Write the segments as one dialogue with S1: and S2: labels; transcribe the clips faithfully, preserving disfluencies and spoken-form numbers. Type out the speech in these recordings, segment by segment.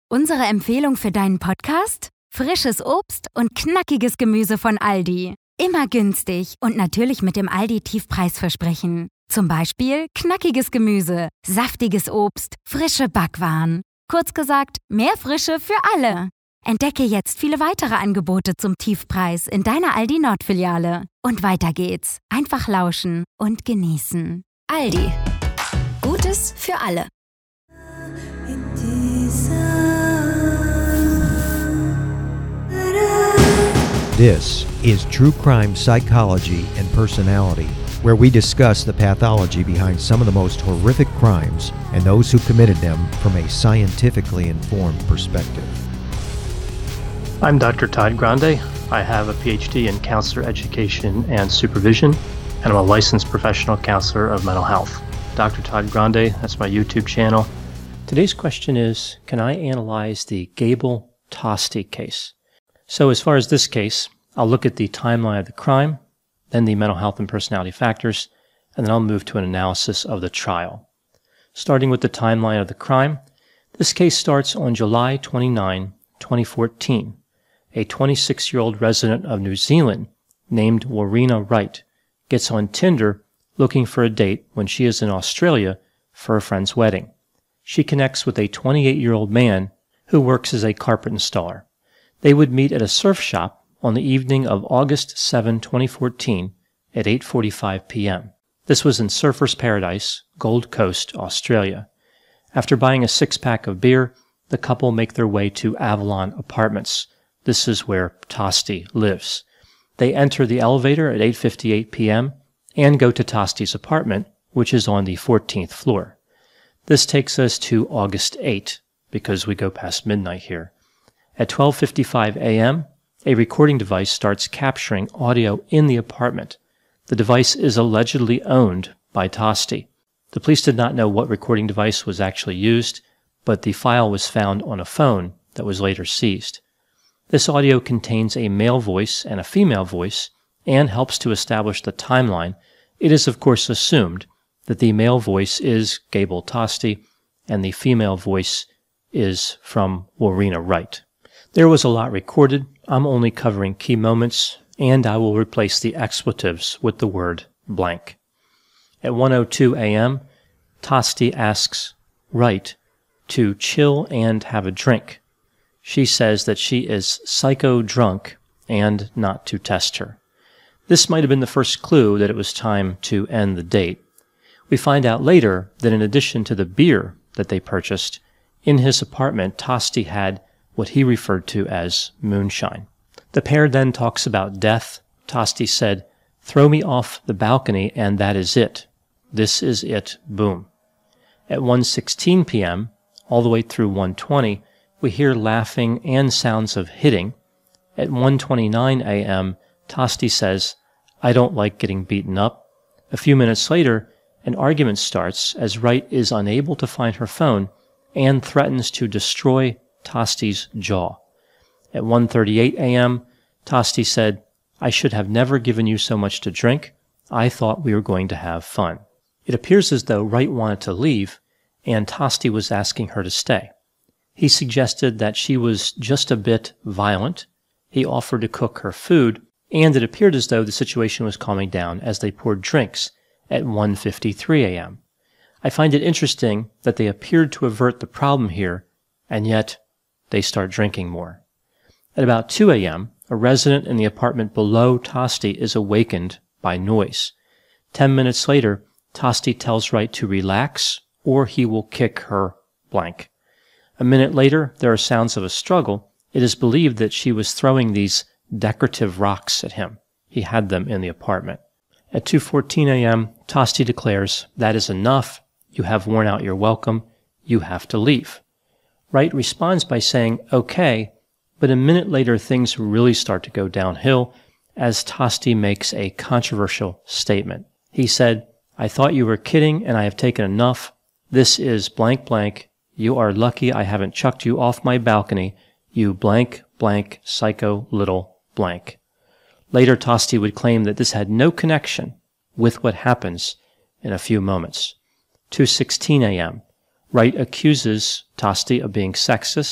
S1: Unsere Empfehlung für deinen Podcast? Frisches Obst und knackiges Gemüse von Aldi. Immer günstig und natürlich mit dem Aldi-Tiefpreisversprechen. Zum Beispiel knackiges Gemüse, saftiges Obst, frische Backwaren. Kurz gesagt, mehr Frische für alle. Entdecke jetzt viele weitere Angebote zum Tiefpreis in deiner Aldi Nord-Filiale. Und weiter geht's. Einfach lauschen und genießen. Aldi. Gutes für alle.
S2: This is True Crime Psychology and Personality, where we discuss the pathology behind some of the most horrific crimes and those who committed them from a scientifically informed perspective.
S3: I'm Doctor Todd Grande. I have a P H D in counselor education and supervision, and I'm a licensed professional counselor of mental health. Doctor Todd Grande, that's my YouTube channel. Today's question is, can I analyze the Gable Tosti case? So as far as this case, I'll look at the timeline of the crime, then the mental health and personality factors, and then I'll move to an analysis of the trial. Starting with the timeline of the crime, this case starts on July twenty-ninth, twenty fourteen. A twenty-six-year-old resident of New Zealand named Warina Wright gets on Tinder looking for a date when she is in Australia for a friend's wedding. She connects with a twenty-eight-year-old man who works as a carpet installer. They would meet at a surf shop on the evening of August seventh, twenty fourteen at eight forty-five p.m. This was in Surfers Paradise, Gold Coast, Australia. After buying a six-pack of beer, the couple make their way to Avalon Apartments. This is where Tosti lives. They enter the elevator at eight fifty-eight p.m. and go to Tosti's apartment, which is on the fourteenth floor. This takes us to August eighth, because we go past midnight here. At twelve fifty-five a.m., a recording device starts capturing audio in the apartment. The device is allegedly owned by Tosti. The police did not know what recording device was actually used, but the file was found on a phone that was later seized. This audio contains a male voice and a female voice and helps to establish the timeline. It is, of course, assumed that the male voice is Gable Tosti and the female voice is from Warina Wright. There was a lot recorded. I'm only covering key moments, and I will replace the expletives with the word blank. At one oh two a.m., Tosti asks Wright to chill and have a drink. She says that she is psycho-drunk and not to test her. This might have been the first clue that it was time to end the date. We find out later that in addition to the beer that they purchased, in his apartment, Tosti had what he referred to as moonshine. The pair then talks about death. Tosti said, "Throw me off the balcony and that is it. This is it, boom." At one sixteen p.m., all the way through one twenty, we hear laughing and sounds of hitting. At one twenty-nine a.m., Tosti says, "I don't like getting beaten up." A few minutes later, an argument starts as Wright is unable to find her phone and threatens to destroy Tosti's jaw. At one thirty-eight a.m., Tosti said, "I should have never given you so much to drink. I thought we were going to have fun." It appears as though Wright wanted to leave, and Tosti was asking her to stay. He suggested that she was just a bit violent. He offered to cook her food, and it appeared as though the situation was calming down as they poured drinks at one fifty-three a.m. I find it interesting that they appeared to avert the problem here, and yet they start drinking more. At about two a.m., a resident in the apartment below Tosti is awakened by noise. Ten minutes later, Tosti tells Wright to relax or he will kick her blank. A minute later, there are sounds of a struggle. It is believed that she was throwing these decorative rocks at him. He had them in the apartment. At two fourteen a.m., Tosti declares, "That is enough. You have worn out your welcome. You have to leave." Wright responds by saying, "Okay," but a minute later things really start to go downhill as Tosti makes a controversial statement. He said, "I thought you were kidding and I have taken enough. This is blank blank. You are lucky I haven't chucked you off my balcony, you blank blank psycho little blank." Later, Tosti would claim that this had no connection with what happens in a few moments. two sixteen a.m. Wright accuses Tosti of being sexist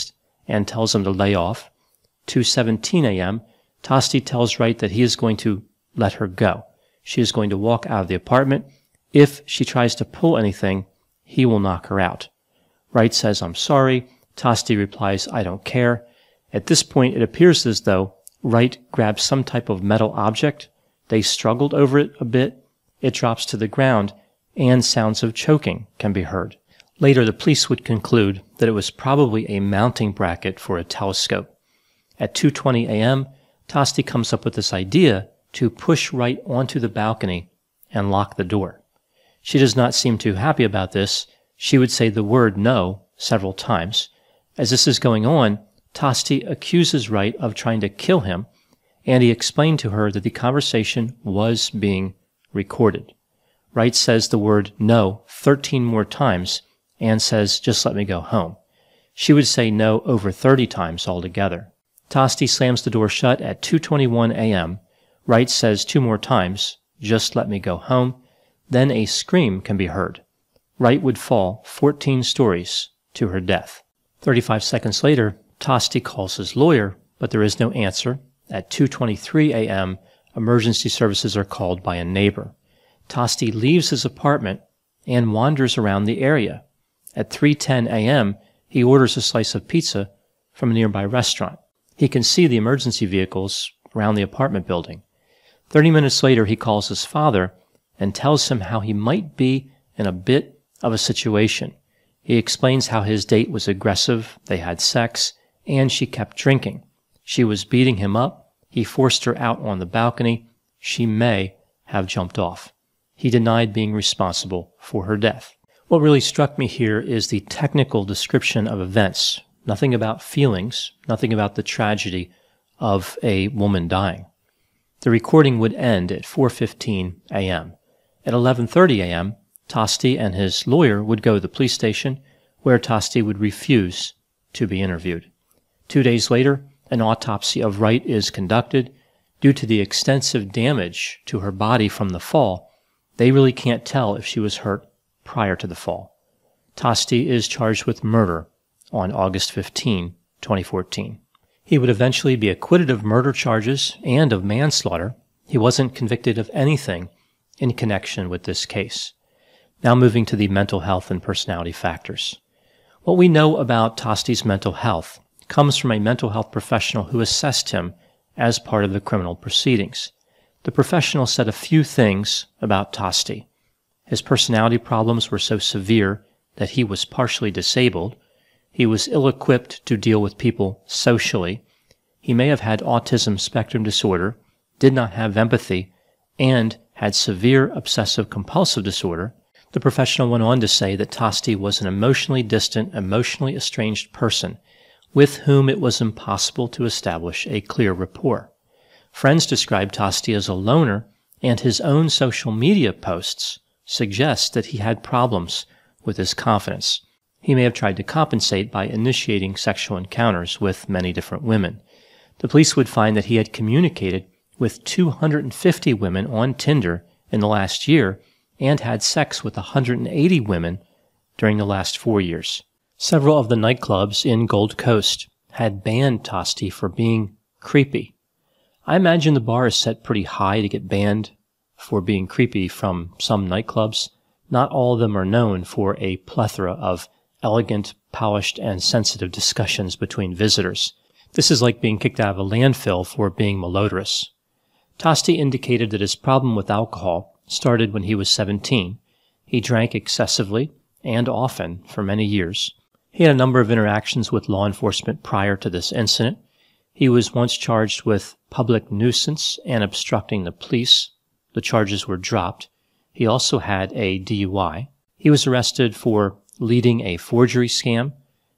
S3: and tells him to lay off. two seventeen a.m., Tosti tells Wright that he is going to let her go. She is going to walk out of the apartment. If she tries to pull anything, he will knock her out. Wright says, "I'm sorry." Tosti replies, "I don't care." At this point, it appears as though Wright grabs some type of metal object. They struggled over it a bit. It drops to the ground, and sounds of choking can be heard. Later, the police would conclude that it was probably a mounting bracket for a telescope. At two twenty a.m., Tosti comes up with this idea to push Wright onto the balcony and lock the door. She does not seem too happy about this. She would say the word no several times. As this is going on, Tosti accuses Wright of trying to kill him, and he explained to her that the conversation was being recorded. Wright says the word no thirteen more times and says, "Just let me go home." She would say no over thirty times altogether. Tosti slams the door shut at two twenty-one a.m. Wright says two more times, "Just let me go home." Then a scream can be heard. Wright would fall fourteen stories to her death. thirty-five seconds later, Tosti calls his lawyer, but there is no answer. At two twenty-three a.m., emergency services are called by a neighbor. Tosti leaves his apartment and wanders around the area. At three ten a.m., he orders a slice of pizza from a nearby restaurant. He can see the emergency vehicles around the apartment building. Thirty minutes later, he calls his father and tells him how he might be in a bit of a situation. He explains how his date was aggressive, they had sex, and she kept drinking. She was beating him up. He forced her out on the balcony. She may have jumped off. He denied being responsible for her death. What really struck me here is the technical description of events. Nothing about feelings, nothing about the tragedy of a woman dying. The recording would end at four fifteen a.m. At eleven thirty a.m., Tosti and his lawyer would go to the police station, where Tosti would refuse to be interviewed. Two days later, an autopsy of Wright is conducted. Due to the extensive damage to her body from the fall, they really can't tell if she was hurt prior to the fall. Tosti is charged with murder on August fifteenth, twenty fourteen. He would eventually be acquitted of murder charges and of manslaughter. He wasn't convicted of anything in connection with this case. Now moving to the mental health and personality factors. What we know about Tosti's mental health comes from a mental health professional who assessed him as part of the criminal proceedings. The professional said a few things about Tosti. His personality problems were so severe that he was partially disabled. He was ill-equipped to deal with people socially. He may have had autism spectrum disorder, did not have empathy, and had severe obsessive-compulsive disorder. The professional went on to say that Tosti was an emotionally distant, emotionally estranged person with whom it was impossible to establish a clear rapport. Friends described Tosti as a loner, and his own social media posts suggest that he had problems with his confidence. He may have tried to compensate by initiating sexual encounters with many different women. The police would find that he had communicated with two hundred fifty women on Tinder in the last year and had sex with one hundred eighty women during the last four years. Several of the nightclubs in Gold Coast had banned Tosti for being creepy. I imagine the bar is set pretty high to get banned for being creepy from some nightclubs. Not all of them are known for a plethora of elegant, polished, and sensitive discussions between visitors. This is like being kicked out of a landfill for being malodorous. Tosti indicated that his problem with alcohol started when he was seventeen. He drank excessively and often for many years. He had a number of interactions with law enforcement prior to this incident. He was once charged with public nuisance and obstructing the police. The charges were dropped. He also had a D U I. He was arrested for leading a forgery scam.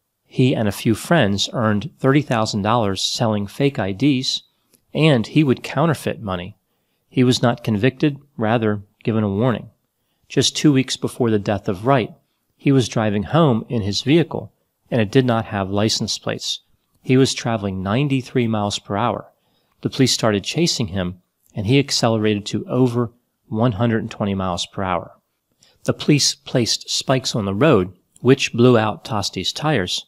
S3: He and a few friends earned thirty thousand dollars selling fake I Ds, and he would counterfeit money. He was not convicted, rather given a warning. Just two weeks before the death of Wright, he was driving home in his vehicle, and it did not have license plates. He was traveling ninety-three miles per hour. The police started chasing him, and he accelerated to over one hundred twenty miles per hour. The police placed spikes on the road, which blew out Tosti's tires,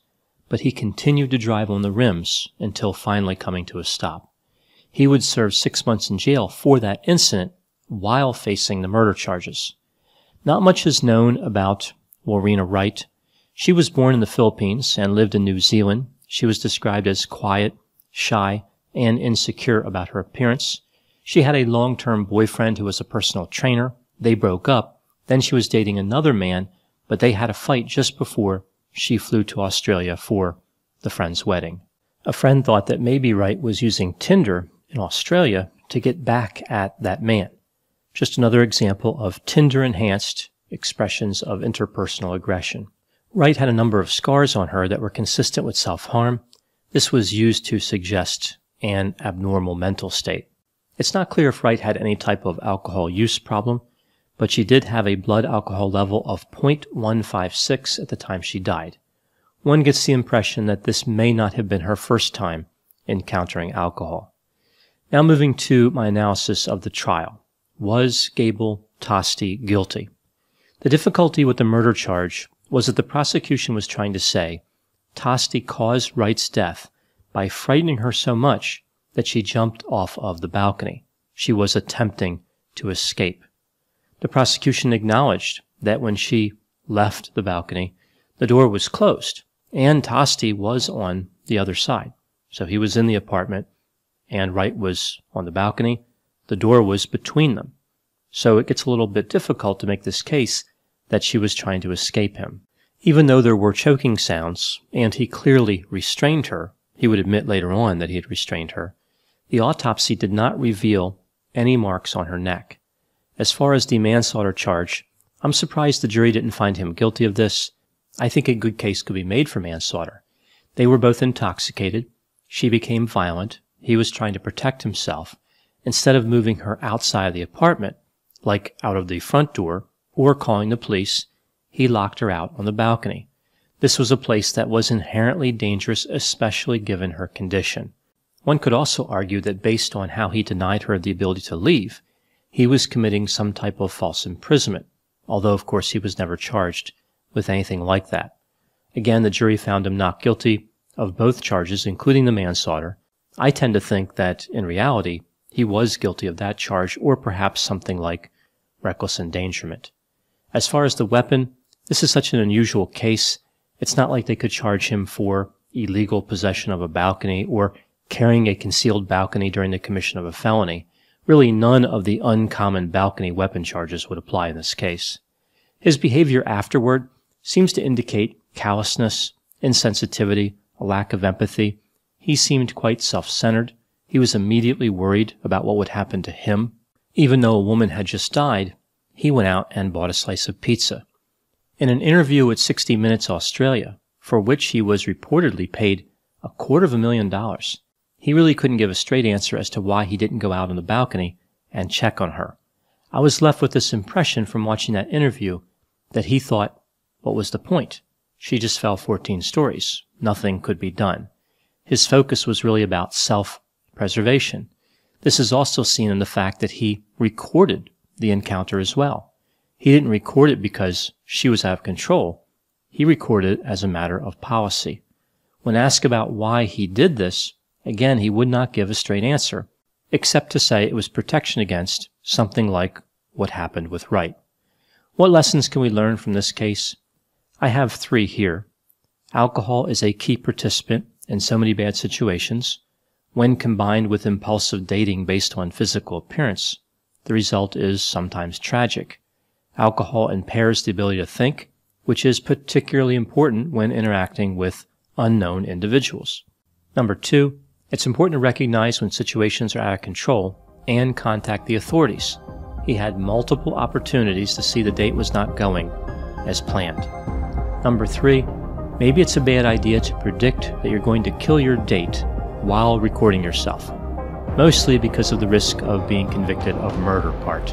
S3: but he continued to drive on the rims until finally coming to a stop. He would serve six months in jail for that incident while facing the murder charges. Not much is known about Warrena Wright. She was born in the Philippines and lived in New Zealand. She was described as quiet, shy, and insecure about her appearance. She had a long-term boyfriend who was a personal trainer. They broke up. Then she was dating another man, but they had a fight just before she flew to Australia for the friend's wedding. A friend thought that maybe Wright was using Tinder in Australia to get back at that man. Just another example of Tinder-enhanced expressions of interpersonal aggression. Wright had a number of scars on her that were consistent with self-harm. This was used to suggest an abnormal mental state. It's not clear if Wright had any type of alcohol use problem, but she did have a blood alcohol level of zero point one five six at the time she died. One gets the impression that this may not have been her first time encountering alcohol. Now moving to my analysis of the trial. Was Gable Tosti guilty? The difficulty with the murder charge was that the prosecution was trying to say Tosti caused Wright's death by frightening her so much that she jumped off of the balcony. She was attempting to escape. The prosecution acknowledged that when she left the balcony, the door was closed, and Tosti was on the other side. So he was in the apartment, and Wright was on the balcony. The door was between them. So it gets a little bit difficult to make this case that she was trying to escape him. Even though there were choking sounds, and he clearly restrained her, he would admit later on that he had restrained her, the autopsy did not reveal any marks on her neck. As far as the manslaughter charge, I'm surprised the jury didn't find him guilty of this. I think a good case could be made for manslaughter. They were both intoxicated. She became violent. He was trying to protect himself. Instead of moving her outside of the apartment, like out of the front door, or calling the police, he locked her out on the balcony. This was a place that was inherently dangerous, especially given her condition. One could also argue that based on how he denied her the ability to leave, he was committing some type of false imprisonment, although of course he was never charged with anything like that. Again, the jury found him not guilty of both charges, including the manslaughter. I tend to think that, in reality, he was guilty of that charge, or perhaps something like reckless endangerment. As far as the weapon, this is such an unusual case. It's not like they could charge him for illegal possession of a balcony or carrying a concealed balcony during the commission of a felony. Really, none of the uncommon balcony weapon charges would apply in this case. His behavior afterward seems to indicate callousness, insensitivity, a lack of empathy. He seemed quite self-centered. He was immediately worried about what would happen to him. Even though a woman had just died, he went out and bought a slice of pizza. In an interview with sixty minutes Australia, for which he was reportedly paid a quarter of a million dollars, he really couldn't give a straight answer as to why he didn't go out on the balcony and check on her. I was left with this impression from watching that interview that he thought, what was the point? She just fell fourteen stories. Nothing could be done. His focus was really about self-preservation. This is also seen in the fact that he recorded the encounter as well. He didn't record it because she was out of control. He recorded it as a matter of policy. When asked about why he did this, again, he would not give a straight answer, except to say it was protection against something like what happened with Wright. What lessons can we learn from this case? I have three here. Alcohol is a key participant in so many bad situations. When combined with impulsive dating based on physical appearance, the result is sometimes tragic. Alcohol impairs the ability to think, which is particularly important when interacting with unknown individuals. Number two, it's important to recognize when situations are out of control and contact the authorities. He had multiple opportunities to see the date was not going as planned. Number three, maybe it's a bad idea to predict that you're going to kill your date while recording yourself, mostly because of the risk of being convicted of murder part.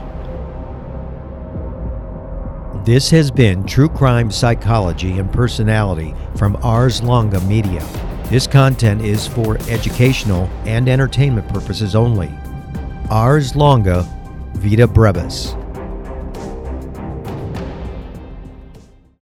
S2: This has been True Crime Psychology and Personality from Ars Longa Media. This content is for educational and entertainment purposes only. Ars Longa Vita Brevis.